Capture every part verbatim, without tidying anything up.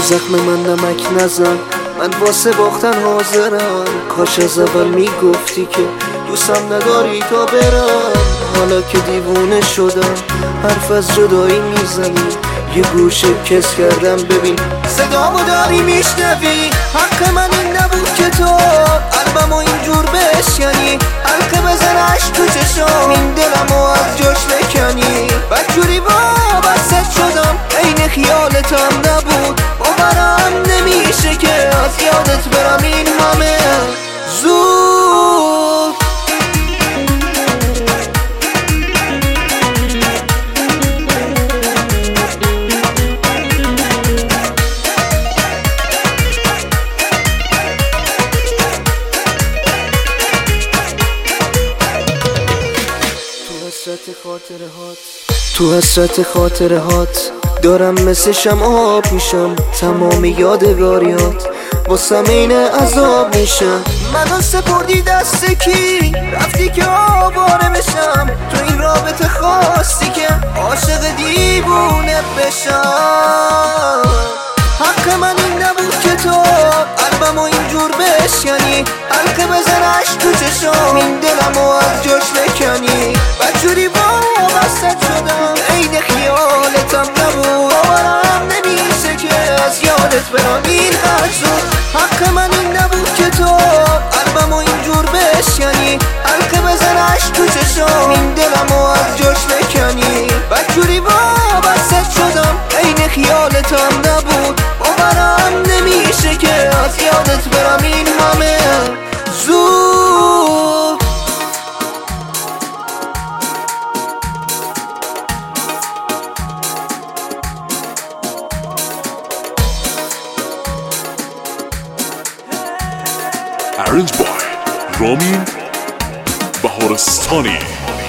زخم من نمک نزن، من واسه باختن حاضرم. کاش از اول میگفتی که دوستم نداری تا برم. حالا که دیوونه شدم حرف از جدایی میزنی، یه گوشه کس کردم ببین صدامو داری میشنوی. حق من این نبود که تو قلبمو اینجور بشکنی، حلقه بزنش تو چشام این دلمو از جاش بکنی. بدجوری وابستت شدم عین خیالتم نبود، باورم نمیشه که از یادت برم این همه زود. تو حسرت خاطره هات دارم مثل شمع آب میشم، تمام یادگاریات واسم این عذاب میشم. منو سپردی دست کی؟ رفتی که آواره بشم، تو این رابطه خواستی که عاشق دیوونه بشم. حق من این نبود که تو قلبمو اینجور بشکنی، حلقه بزنش تو چشام این دلمو از جاش بکنی. بدجوری وابستت شدم عین خیالتم نبود، باورم نمیشه که از یادت برم این قدر زود. حق من این نبود که تو قلبمو اینجور بشکنی، حلقه بزنش تو چشام این دلمو از جاش بکنی. بدجوری وابستت شدم عین خیالتم نبود، باورم نمیشه که از یادت برم این همه زود. Arranged by رامین بهارستانی.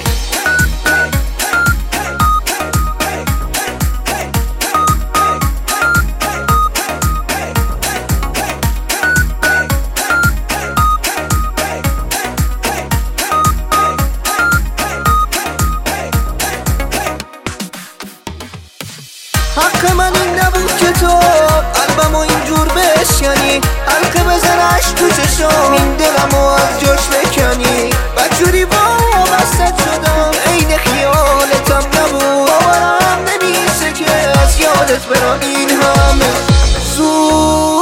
حق من این نبود که تو قلبمو اینجور بشکنی، حلقه بزنش تو چشام این دلمو از جاش بکنی. بدجوری وابستت شدم عین خیالتم نبود، باورم نمیشه که از یادت برم این همه زود.